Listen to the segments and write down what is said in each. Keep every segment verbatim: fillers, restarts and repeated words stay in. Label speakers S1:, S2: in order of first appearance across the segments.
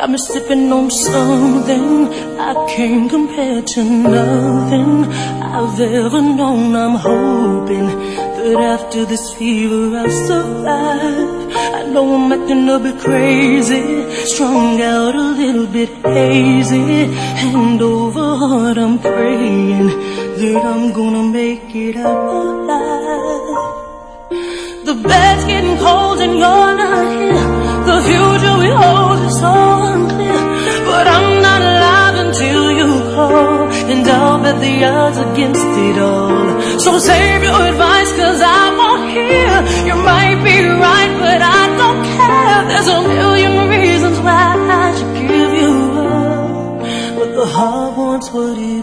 S1: me sipping on something I can't compare to nothing I've ever known. I'm hoping that after this fever I'll survive. I know I'm acting a bit crazy, strung out a little bit hazy. Hand over heart I'm praying that I'm gonna make it out alive. The bed's getting cold and you're not here. The future we hold is so unclear. But I'm not alive until you call, and I'll bet the odds against it all. So save your advice, cause I won't hear. You might be right, but I don't care. There's a million reasons why I should give you up, but the heart wants what it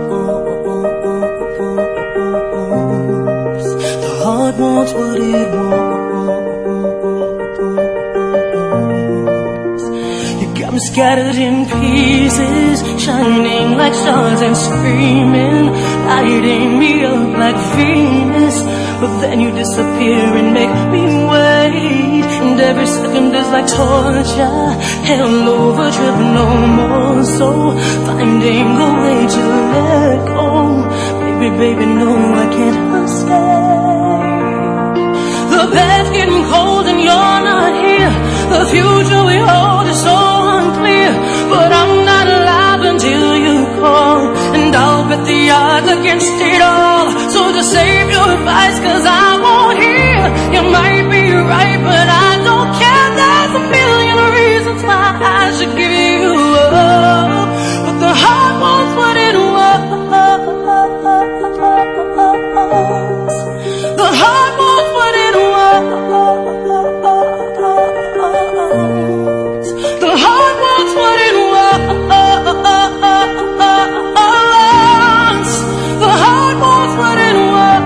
S1: wants. The heart wants what it wants. I'm scattered in pieces, shining like stars and screaming, lighting me up like Venus. But then you disappear and make me wait, and every second is like torture, hell over trip no more. So finding a way to let go, baby, baby, no, I can't stay. The bed's getting cold and you're not here. The future we hold is so unclear, but I'm not alive until you call, and I'll bet the odds against it all. So just save your advice, cause I won't hear. You might be right, but I don't care. There's a million reasons why I should give you up, but the heart wants what it wants. The heart wants what it wants. The heart wants what it wants. The heart wants what it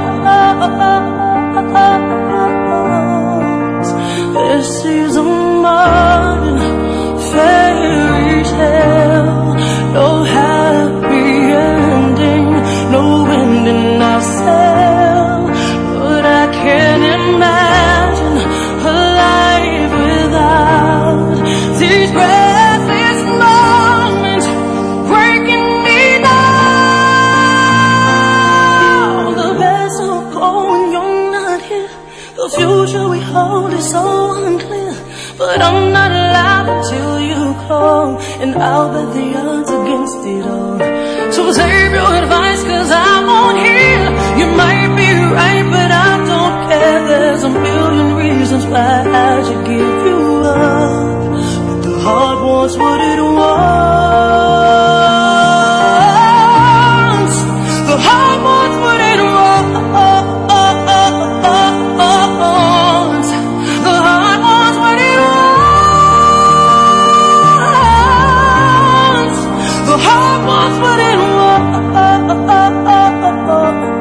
S1: wants. This is a modern fairy tale. No happy ending, no wind in our sail. But I can't imagine a life without these breathless moments breaking me down. The bed's so cold when you're not here. The future we hold is so unclear, but I'm not alive until you call, and I'll bet the odds against it all. So save your advice, cause I won't hear. You might be right, but I don't care. There's a million reasons why I should give you up, but the heart wants what it wants. The heart wants what it wants. The heart wants what it wants. The heart wants what it wants.